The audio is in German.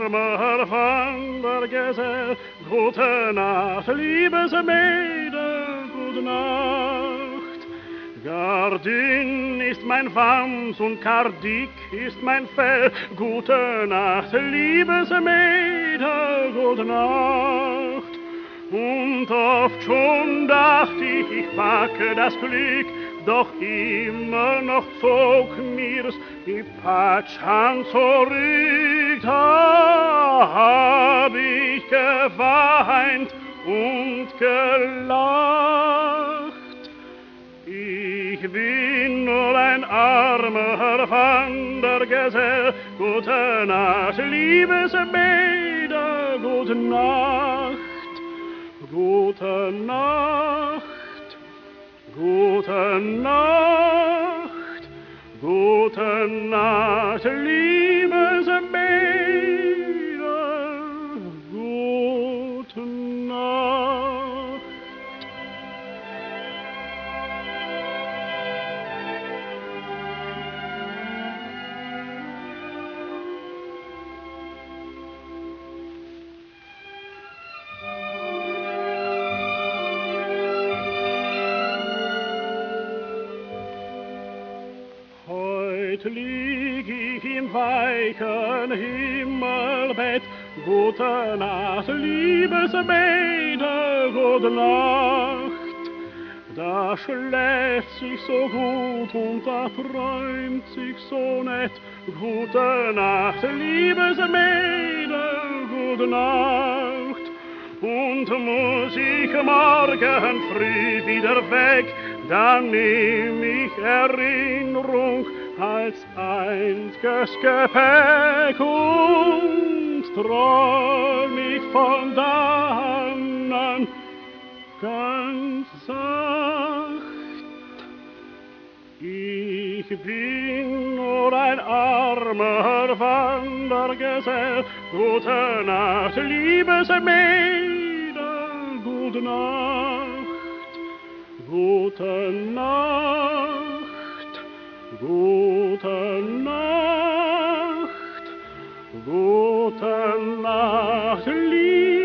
armer Wandergesell, gute Nacht, liebes Mädel, gute Nacht. Gar dünn ist mein Wams und gar dick ist mein Fell, gute Nacht, liebes Mädel, gute Nacht. Und oft schon dacht ich packe das Glück, doch immer noch zog mir's die Patschhand zurück. Da hab ich geweint und gelacht. Ich bin nur ein armer Wandergesell, gute Nacht, liebes Mädel, gute Nacht. Gute Nacht, gute Nacht, gute Nacht, liebes Mädel, gute Nacht. Heut lieg ich im weichen Himmelbett, gute Nacht, liebes Mädel, gute Nacht. Da schläft sich so gut und da träumt sich so nett, gute Nacht, liebes Mädel, gute Nacht. Und muss ich morgen früh wieder weg, dann nehm ich Erinnerung als einziges Gepäck und träum ich von da an ganz sacht. Ich bin nur ein armer Wandergesell, gute Nacht, liebes Mädel, gute Nacht, gute Nacht, gute Nacht, gute Nacht, liebes